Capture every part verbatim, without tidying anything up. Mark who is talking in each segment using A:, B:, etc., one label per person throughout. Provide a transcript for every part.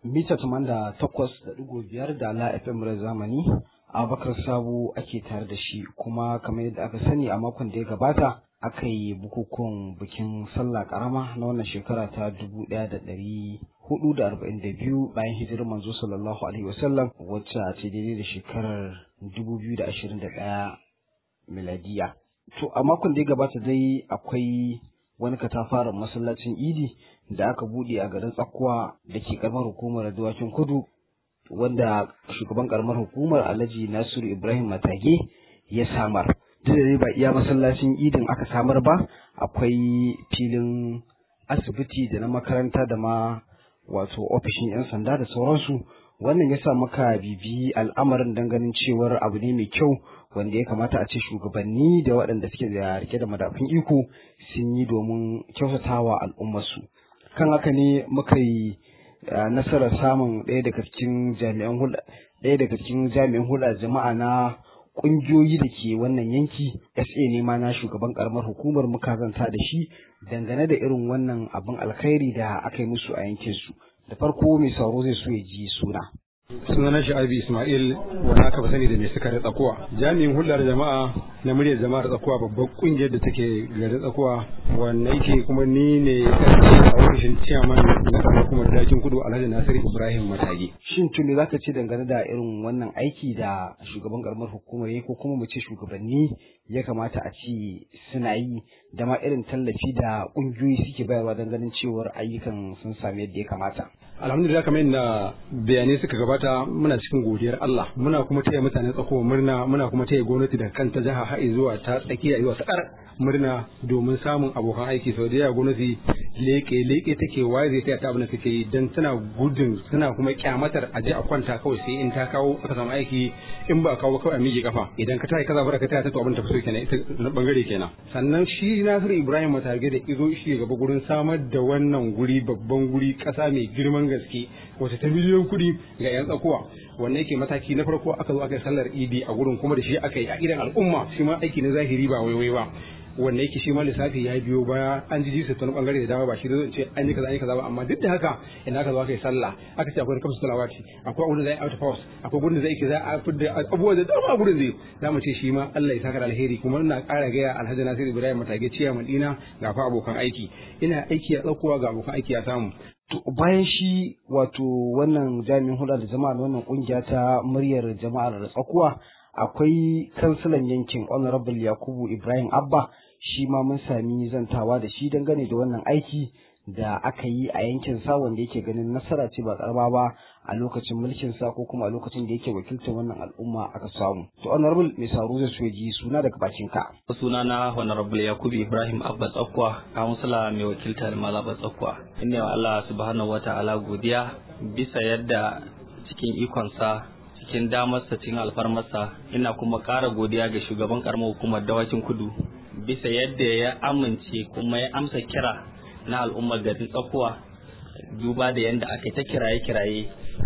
A: mita tamanin da takwas da ɗigo biyar da la F M zamani. Abubakar Sabo ake tare da shi, kuma kamar yadda aka sani a makon da ya gabata aka yi bukukuwan bikin sallah karama na wannan shekara ta dubu ɗaya da ɗari hudu da arba'in da biyu bayan hijirar manzo sallallahu alaihi wasallam, wacce ce daidai da shekarar dubu biyu da ashirin da ɗaya miladiya. To a makon da ya gabata dai akwai wani katafaren masallacin idi da aka buɗe a garin Tsakkuwa da ke karamar hukumar Dawakin Kudu, wanda shugaban karamar hukumar Alhaji Nasiru Ibrahim Matage ya samar. Duk da dai ba iya masallacin idin aka samar ba, akwai filin asibiti da na makaranta da ma wato ofishin 'yan sanda da sauransu. Wannan ya sa maka bibi al'amarin dan ganin cewar abu ne mai kyau wanda ya kamata a ce shugabanni da waɗanda suke da rike da madafun iko sun yi domin kyautatawa al'ummarsu. Kan haka ne muka yi nasarar samun ɗaya daga cikin jami'an hulɗa ɗaya daga cikin jami'an hulɗa jama'a na ƙungiyoyi da ke wannan yanki. S A ne ma na shugaban ƙaramar hukumar muka zanta da shi dangane da irin wannan abin alkhairi da aka yi musu a yankin su. Da farko mai sauro zai so ya ji suna.
B: Sunana Sha'abi Ismail, wanda aka fi sani da mai suka da Tsakuwa. Jami'in hulɗar jama'a na muryar jama'ar Tsakuwa, babbar ƙungiyar da take garin Tsakuwa, wanda yake kuma ni ne a ofishin ciyaman na ƙaramar hukumar Dawakin Kudu Alhaji Nasiru Ibrahim Matage.
A: Shin tun me zaka ce dangane da irin wannan aiki da shugaban ƙaramar hukumar ya ko kuma mu ce shugabanni ya kamata a ce suna yi, da ma irin tallafi da ƙungiyoyi suke bayarwa don ganin cewar ayyukan sun sami yadda ya kamata?
B: Alhamdulillah, kamar yadda bayanai suka gabata, muna cikin godiyar Allah, muna kuma taya mutanen Tsakuwa murna, muna kuma taya gwamnati da kanta jiha har zuwa ta tsakiya zuwa ta ƙar murna domin samun abokan aiki. Sau da yawa gwamnati leke leke take waye zai taya ta abin da take yi, dan tana gudun suna kuma kyamatar a je a kwanta kawai sai in ta kawo aka samu aiki, in ba a kawo kawai a miƙe kafa. Idan ka tayi kaza bara ka taya ta to abin ta fi so kenan, ita na bangare kenan. Sannan shi Nasiru Ibrahim Matage da izo shi gaba gurin samar da wannan guri, babban guri, ƙasa mai girman gaske wacce ta miliyon kuɗi ga 'yan Tsakuwa. Wannan yake mataki na farko, aka zo aka yi sallar idi a gurin, kuma da shi aka yi a idan al'umma, shi ma aiki na zahiri ba waiwai ba. Wannan yake shi ma lissafi ya biyo baya, an ji jisa ta wani bangare da dama, ba shi da zai ce an yi kaza an yi kaza ba, amma duk da haka ina aka zo aka yi sallah aka ce akwai kamsu salawati, akwai wanda zai out house, akwai gurin da zai ke za a fidda abubuwa da dama gurin zai za mu ce shi ma Allah ya saka da alheri. Kuma ina ƙara gaya Alhaji Nasiru Ibrahim Matage ciya madina ga fa abokan aiki, ina aiki a Tsakuwa ga abokan aiki a samu.
A: To bayan shi wato wannan jami'in hulɗa da jama'a da wannan kungiya ta muryar jama'ar Tsakuwa, akwai kansilan yankin Honorable Yakubu Ibrahim Abba, shi ma mun sami zantawa da shi dangane da wannan aiki da aka yi a yankin sa, wanda yake ganin nasara ce ba karama ba a lokacin mulkin sa ko kuma a lokacin da yake wakiltar wannan al'umma aka samu. To Honorable mai saro zai so ya ji suna daga bakin ka.
C: Suna na Honorable Yakubu Ibrahim Abba Tsakuwa, kansila mai wakiltar Malaba Tsakuwa. Ina wa Allah subhanahu wata'ala godiya bisa yadda cikin ikonsa, cikin damarsa, cikin alfarmarsa, ina kuma ƙara godiya ga shugaban karamar hukumar Dawakin Kudu bisa yadda ya amince kuma ya amsa kira na al'ummar garin Tsakuwa, duba da yadda aka ta kiraye-kiraye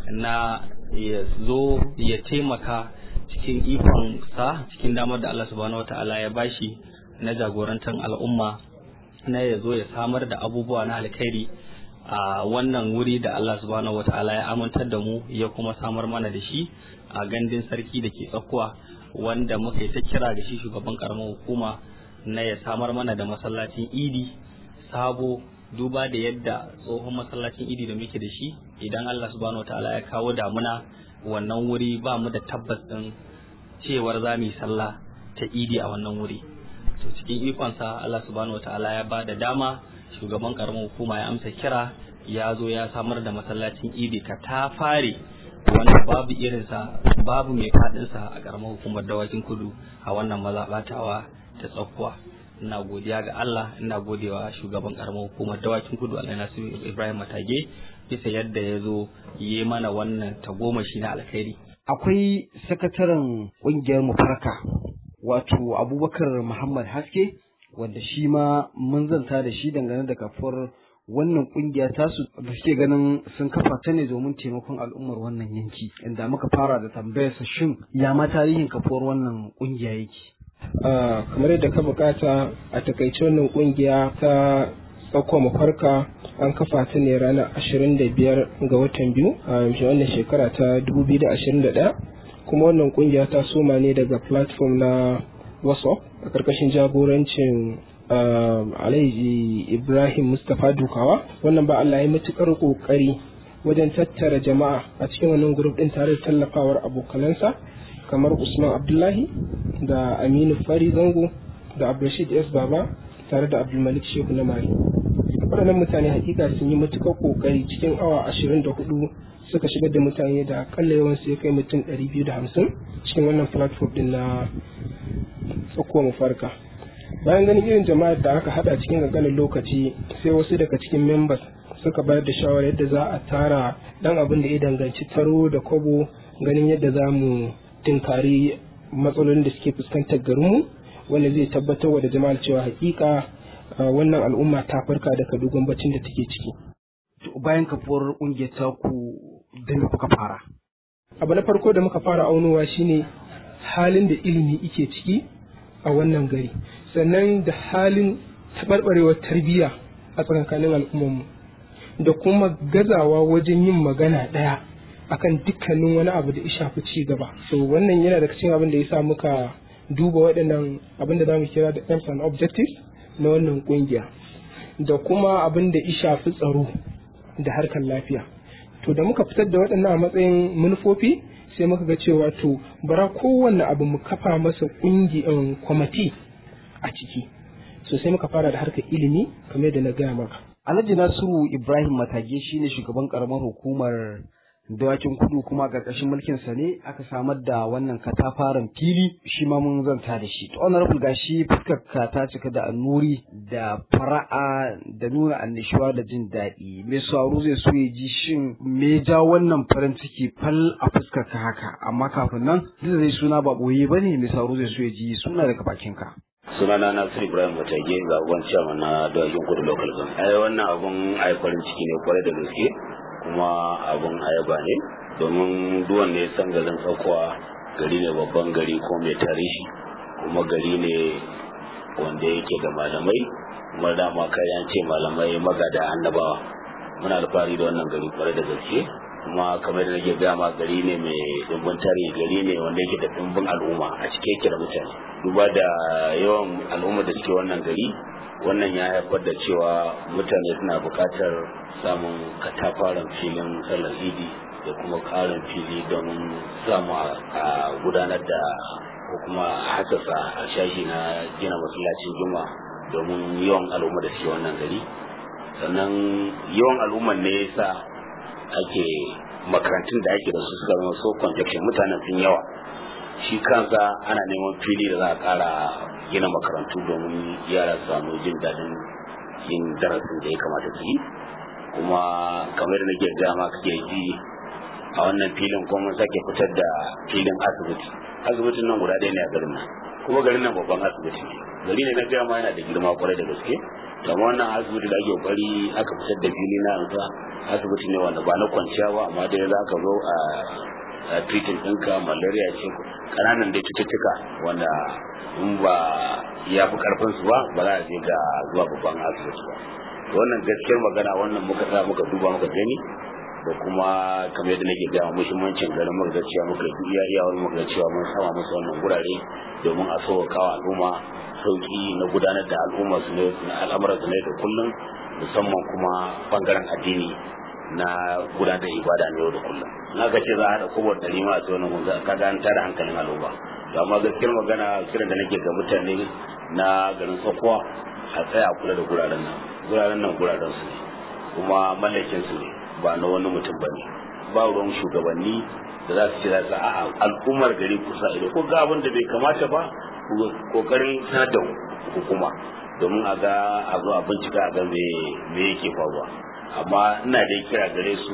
C: na ya zo ya taimaka cikin ikon sa, cikin damar da Allah subhanahu wata'ala ya bashi na jagorantar al'umma, na ya zo ya samar da abubuwa na alkhairi a wannan wuri da Allah subhanahu wata'ala ya amintar da mu, ya kuma samar mana da shi a gandun sarki da ke Tsakuwa, wanda muka yi ta kira da shi shugaban karamar hukuma na ya samar mana da masallacin idi sabo, duba da yadda tsohon masallacin idi da muke da shi, idan Allah subhanahu wataala ya kawo damuna, wannan wuri ba mu da tabbas din cewar za mu yi sallah ta idi a wannan wuri. To cikin ikonsa Allah subhanahu wataala ya ba da dama, shugaban karamar hukuma ya amsa kira, ya zo ya samar da masallacin idi ka ta fare wanda babu irinsa, babu mai faɗinsa a karamar hukumar Dawakin Kudu a wannan mazaɓatawa ta Tsakuwa. Ina godiya ga Allah, ina godewa shugaban karamar hukumar Dawakin Kudu Alhaji Nasiru Ibrahim Matage bisa yadda ya zo yi mana wannan tagomashi na alkhairi.
A: Akwai sakataren ƙungiyar Mufarka wato Abubakar Muhammad Haske, wanda shi ma mun zanta da shi dangane da kafuwar wannan kungiya tasu da suke ganin sun kafa ta ne domin taimakon al'ummar wannan yanki, inda muka fara da tambayar sa shin ya ma tarihin kafuwar wannan kungiya yake.
D: kamar yadda ka bukata, a takaice wannan kungiya ta Tsakuwa Mufarka an kafa ta ne ranar ashirin da biyar ga watan biyu a wannan shekara ta dubu biyu da ashirin da ɗaya, kuma wannan kungiya ta soma ne daga platform na WhatsApp a karkashin jagorancin Alhaji Ibrahim Mustapha Dukawa. Wannan ba Allah ya matukar kokari wajen tattara jama'a a cikin wannan group din tare da tallafawar abokanansa kamar Usman Abdullahi da Aminu Fari Zango da Abdulrashid S Baba tare da Abdulmalik Shehu na Mari. Waɗannan mutane hakika sun yi matukar kokari cikin awa ashirin da hudu suka shigar da mutane da akalla yawan su ya kai mutum ɗari biyu da hamsin cikin wannan platform din na tsakuwa mafarka. Bayan ganin irin jama'ar da aka hada cikin ƙanƙanin lokaci, sai wasu daga cikin members suka bayar da shawarar yadda za a tara dan abin da ya danganci taro da kobo, ganin yadda za mu tinkari matsalolin da suke fuskantar garinmu, wanda zai tabbatar wa da jama'ar cewa hakika wannan al'umma ta farka daga dogon baccin da take ciki.
A: Bayan kafuwar ƙungiyar taku da me kuka fara?
D: Abu na farko da muka fara aunowa shine halin da ilimi ike ciki a wannan gari, sannan da halin taɓarɓarewar tarbiyya a tsakanin al'ummarmu, da kuma gazawa wajen yin magana ɗaya akan dukkanin wani abu da ya shafi ci gaba. So wannan yana da cikin abin da ya sa muka duba waɗannan abin da za mu kira da aims and objectives na wannan ƙungiya, da kuma abin da ya shafi tsaro da harkar lafiya. To da muka fitar da waɗannan a matsayin manufofi, sai muka ga cewa to bara kowanne abu mu kafa masa ƙungiyar kwamiti a ciki. So sai muka fara da harkar ilimi kamar da na gaya maka.
A: Alhaji Nasiru Ibrahim Matage shine shugaban karamar hukumar Dawakin Kudu, kuma ƙarƙashin mulkin sa ne aka samar da wannan katafaren fili, shi ma mun zanta da shi. To honorable gashi fuskar ka ta cika da annuri da fara'a da nuna annishuwa da jin daɗi. Me sauro zai so ya ji shin me ja wannan farin ciki fal a fuskar ka haka, amma kafin nan duk zai suna ba boye bane, me sauro zai so ya ji suna daga bakin ka.
E: Sunana Nasiru Ibrahim Matage, zaɓen chairman na Dawakin Kudu Local Government. Ai wannan abun ai farin ciki ne kwarai da gaske, kuma abun ayaba ne, domin duwan ne san garin Tsakuwa gari ne babban gari ko mai tarihi, kuma gari ne wanda yake da malamai, kuma dama kayan ce malamai magada annabawa. Muna alfahari da wannan gari kwarai da gaske, kuma kamar da nake gama gari ne mai dimbin tarihi, gari ne wanda yake da dimbin al'umma a cike yake da mutane. Duba da yawan al'umma da suke wannan gari, wannan ya haifar da cewa mutane suna buƙatar samun katafaren filin sallar idi da kuma ƙarin fili don samu a gudanar da ko kuma hasasa a shashi na gina masallacin juma domin yawan al'umma da suke wannan gari. Sannan yawan al'umman ne yasa ake makarantun da ake da su suka zama so conjection, mutanen sun yawa, shi kansa ana neman fili da za a ƙara gina makarantu domin yara su samu jin daɗin yin darasin da ya kamata su yi. Kuma kamar da nake gama kake ji a wannan filin kuma mun sake fitar da filin asibiti. Asibitin nan guda ɗaya ne a garin nan, kuma garin nan babban asibiti ne, gari ne na gama yana da girma kwarai da gaske. To amma wannan asibiti da ake kokari aka fitar da fili na yanzu asibiti ne wanda ba na kwanciya ba, amma dai za ka zo a a treating ɗinka malaria ce, ƙananan dai cututtuka wanda in ba ya fi karfin su ba ba za a je ga zuwa babban asibiti ba. Wannan gaskiyar magana wannan muka sa muka duba muka gani, da kuma kamar yadda nake gaya muhimmancin garin muka ga cewa muka iya iyawar muka ga cewa mun sama musu wannan gurare domin a sauƙaƙa wa al'umma sauƙi na gudanar da al'umma su ne na al'amuran su ne da kullum, musamman kuma bangaren addini na gudanar da ibada na yau da kullum. Na ga ce za a haɗa kowane ɗari ma a ce wannan gunza ka ga an tada hankalin al'umma. To amma gaskiyar magana kiran da nake ga mutane na garin Tsakuwa a tsaya kula da guraren nan. Guraren nan guraren su ne, kuma mallakin su ne, ba na wani mutum ba ne. Ba ruwan shugabanni da za su ce za su a'a al'ummar gari kusa ido ko ga abin da bai kamata ba kokarin sanar da hukuma domin a ga a zo a bincika a ga me yake faruwa. Amma ina da kira gare su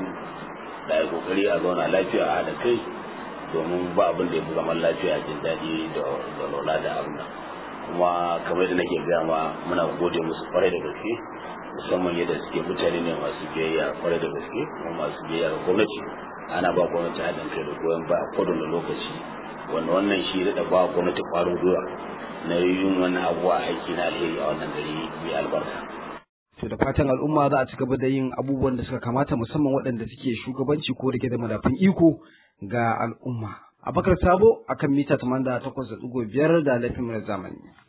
E: da ya kokari a zauna lafiya a haɗa kai, domin ba abin da ya fi zaman lafiya jin daɗi da lola da abin nan. Kuma kamar da nake gama muna gode musu kwarai da gaske, musamman yadda suke mutane ne masu biyayya kwarai da gaske, kuma masu biyayya ga gwamnati. Ana ba gwamnati haɗin kai da goyon ba a kowane lokaci, wanda wannan shi da ba gwamnati ƙwarin gwiwa na yin wannan abubuwa aiki na alheri a wannan gari mai albarka.
A: to da fatan al'umma za a ci gaba da yin abubuwan da suka kamata musamman waɗanda suke shugabanci ko rike da madafun iko ga al'umma. Abakar Sabo akan mita tamanin da takwas da ɗigo biyar da laifin zamani.